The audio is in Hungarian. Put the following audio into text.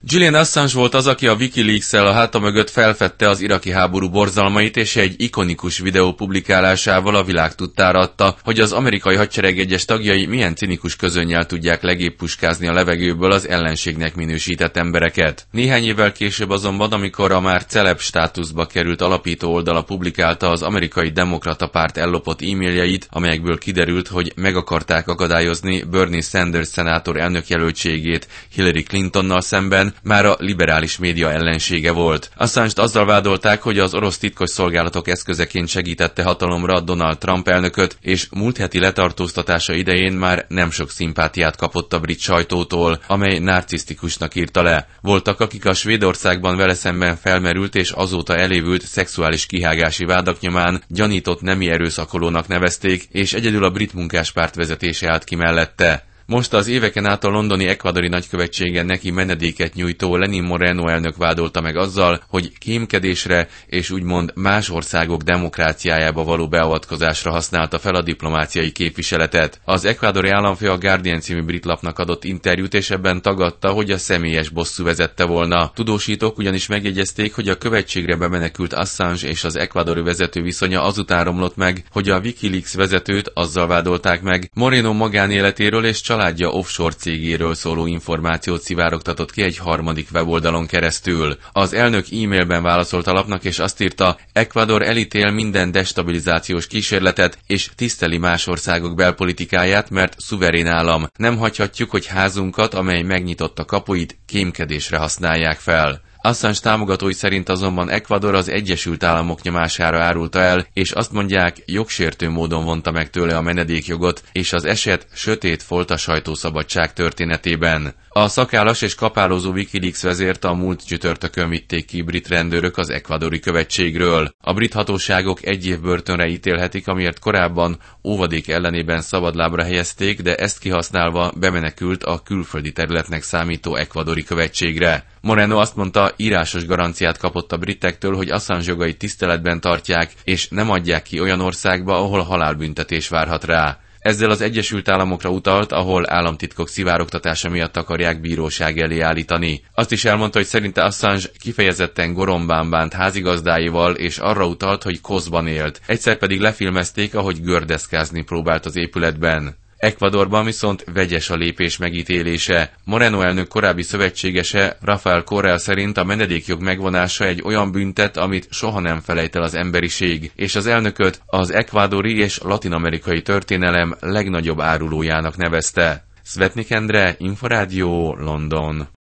Julian Assange volt az, aki a WikiLeaks-el a háta mögött felfedte az iraki háború borzalmait, és egy ikonikus videó publikálásával a világ tudtára adta, hogy az amerikai hadsereg egyes tagjai milyen cinikus közönnyel tudják legébb puskázni a levegőből az ellenségnek minősített embereket. Néhány évvel később azonban, amikor a már celeb státuszba került alapító oldala publikálta az amerikai demokrata párt ellopott e-mailjeit, amelyekből kiderült, hogy meg akarták akadályozni Bernie Sanders szenátor elnökjelöltségét Hillary Clintonnal szemben, már a liberális média ellensége volt. Assange-t azzal vádolták, hogy az orosz titkosszolgálatok eszközeként segítette hatalomra Donald Trump elnököt, és múlt heti letartóztatása idején már nem sok szimpátiát kapott a brit sajtótól, amely narcisztikusnak írta le. Voltak, akik a Svédországban vele szemben felmerült és azóta elévült szexuális kihágási vádak nyomán gyanított nemi erőszakolónak nevezték, és egyedül a brit munkáspárt vezetése állt ki mellette. Most az éveken át a londoni ekvadori nagykövetségen neki menedéket nyújtó Lenín Moreno elnök vádolta meg azzal, hogy kémkedésre és úgymond más országok demokráciájába való beavatkozásra használta fel a diplomáciai képviseletet. Az ekvadori államfő a Guardian című brit lapnak adott interjút, és ebben tagadta, hogy a személyes bosszú vezette volna. Tudósítók ugyanis megjegyezték, hogy a követségre bemenekült Assange és az ekvadori vezető viszonya azután romlott meg, hogy a WikiLeaks vezetőt azzal vádolták meg, Moreno magánéletéről és családja offshore cégéről szóló információt szivárogtatott ki egy harmadik weboldalon keresztül. Az elnök e-mailben válaszolt a lapnak, és azt írta: Ecuador elítél minden destabilizációs kísérletet, és tiszteli más országok belpolitikáját, mert szuverén állam. Nem hagyhatjuk, hogy házunkat, amely megnyitotta kapuit, kémkedésre használják fel. Assange támogatói szerint azonban Ecuador az Egyesült Államok nyomására árulta el, és azt mondják, jogsértő módon vonta meg tőle a menedékjogot, és az eset sötét folt a sajtószabadság történetében. A szakállas és kapálózó WikiLeaks vezért a múlt csütörtökön vitték ki brit rendőrök az ekvadori követségről. A brit hatóságok 1 év börtönre ítélhetik, amiért korábban óvadék ellenében szabadlábra helyezték, de ezt kihasználva bemenekült a külföldi területnek számító ekvadori követségre. Moreno azt mondta, írásos garanciát kapott a britektől, hogy Assange jogait tiszteletben tartják, és nem adják ki olyan országba, ahol halálbüntetés várhat rá. Ezzel az Egyesült Államokra utalt, ahol államtitkok szivárogtatása miatt akarják bíróság elé állítani. Azt is elmondta, hogy szerinte Assange kifejezetten gorombán bánt házigazdáival, és arra utalt, hogy koszban élt. Egyszer pedig lefilmezték, ahogy gördeszkázni próbált az épületben. Ecuadorban viszont vegyes a lépés megítélése. Moreno elnök korábbi szövetségese Rafael Correa szerint a menedékjog megvonása egy olyan büntet, amit soha nem felejt el az emberiség, és az elnököt az ekvádori és latin-amerikai történelem legnagyobb árulójának nevezte. Szvetnik Endre, Inforádió, London.